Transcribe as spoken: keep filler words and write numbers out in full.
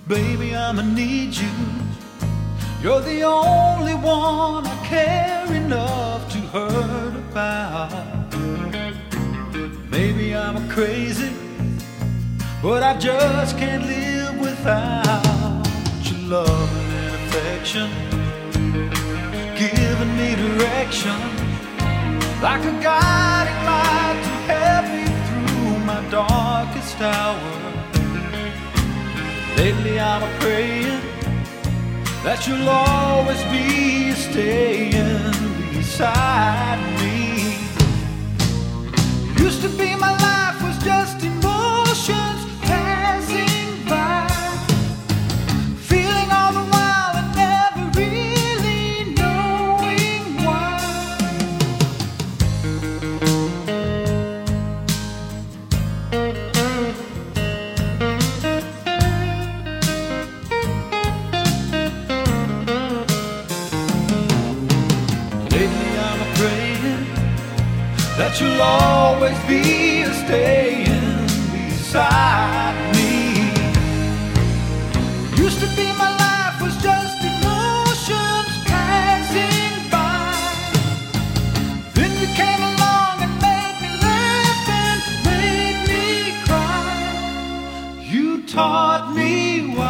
Baby, I'ma need you. You're the only one I care enough to hurt about. Maybe I'm crazy, but I just can't live without your love and affection, giving me direction, like a guiding light to help me through my darkest hour. Lately I'm praying that you'll always be staying beside me. Used to be my life was just emotions passing by, feeling all the while and never really knowing why. That you'll always be staying beside me. Used to be my life was just emotions passing by. Then you came along and made me laugh and made me cry. You taught me why.